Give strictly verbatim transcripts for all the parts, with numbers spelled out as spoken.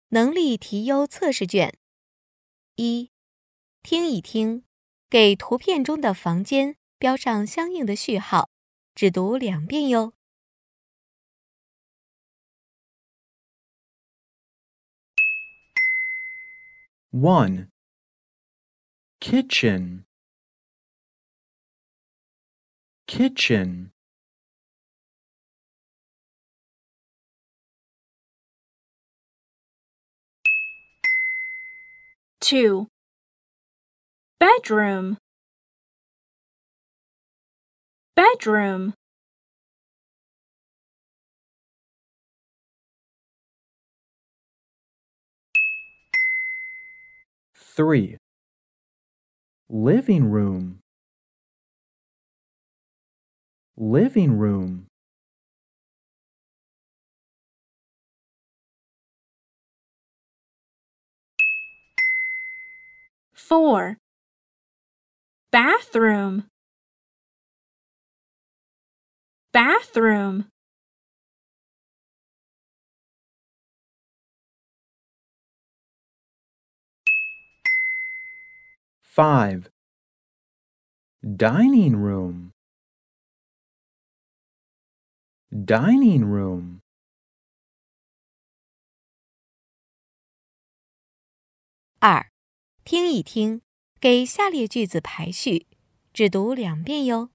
能力提优测试卷。一、听一听，给图片中的房间标上相应的序号，只读两遍哟。 one. Kitchen. Kitchen. two. Bedroom. Bedroom. three. Living room. Living room. four. Bathroom. Bathroom. five. Dining room. Dining room. 二、听一听，给下列句子排序，只读两遍哟。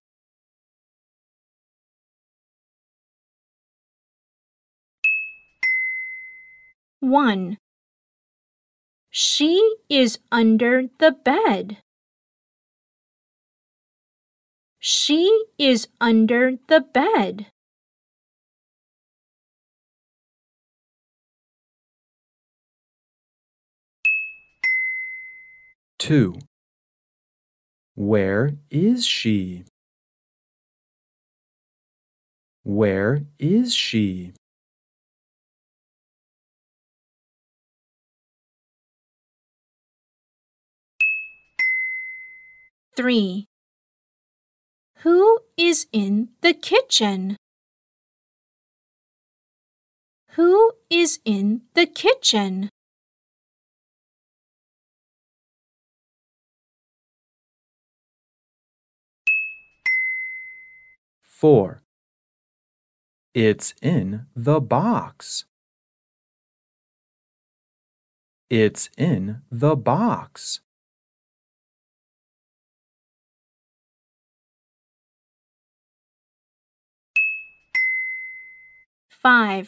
one. She is under the bed. She is under the bed. two. Where is she? Where is she? three. Who is in the kitchen? Who is in the kitchen? four. It's in the box. It's in the box. five.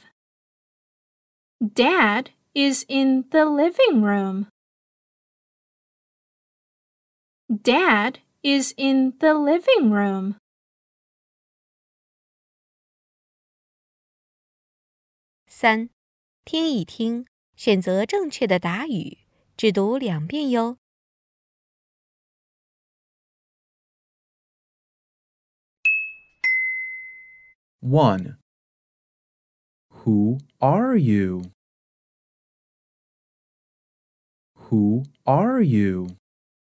Dad is in the living room. Dad is in the living room. 三、听一听，选择正确的答语，只读两遍哟。 one. Who are you? Who are you?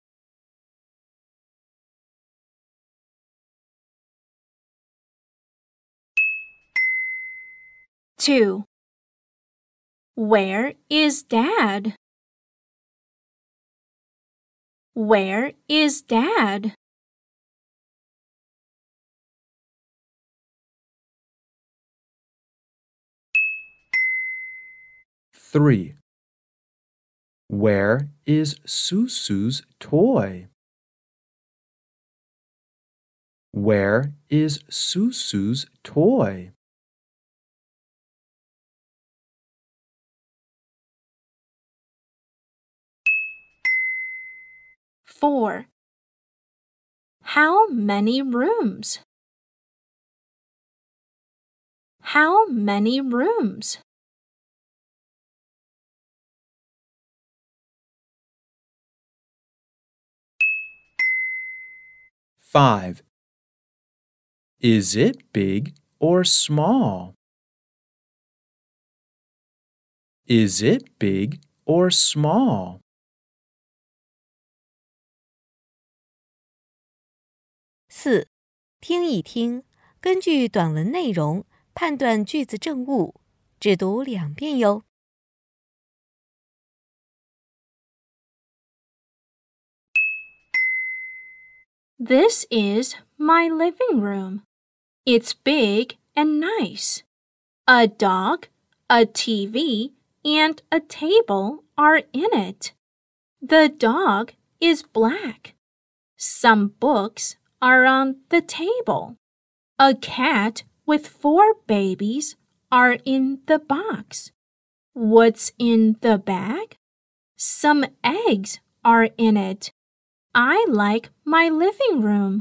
two. Where is Dad? Where is Dad? three. Where is Susu's toy? Where is Susu's toy? four. How many rooms? How many rooms? five. Is it big or small? Is it big or small? 四、听一听，根据短文内容判断句子正误，只读两遍哟。 This is my living room. It's big and nice. A dog, a T V, and a table are in it. The dog is black. Some books are on the table. A cat with four babies are in the box. What's in the bag? Some eggs are in it. I like my living room.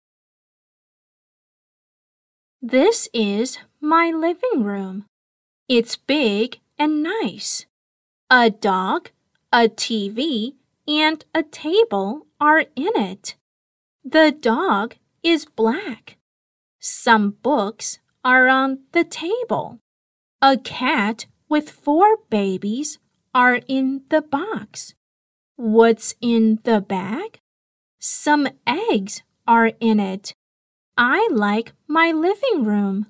This is my living room. It's big and nice. A dog, a T V, and a table are in it. The dog is black. Some books are on the table. A cat with four babies are in the box. What's in the bag? Some eggs are in it. I like my living room.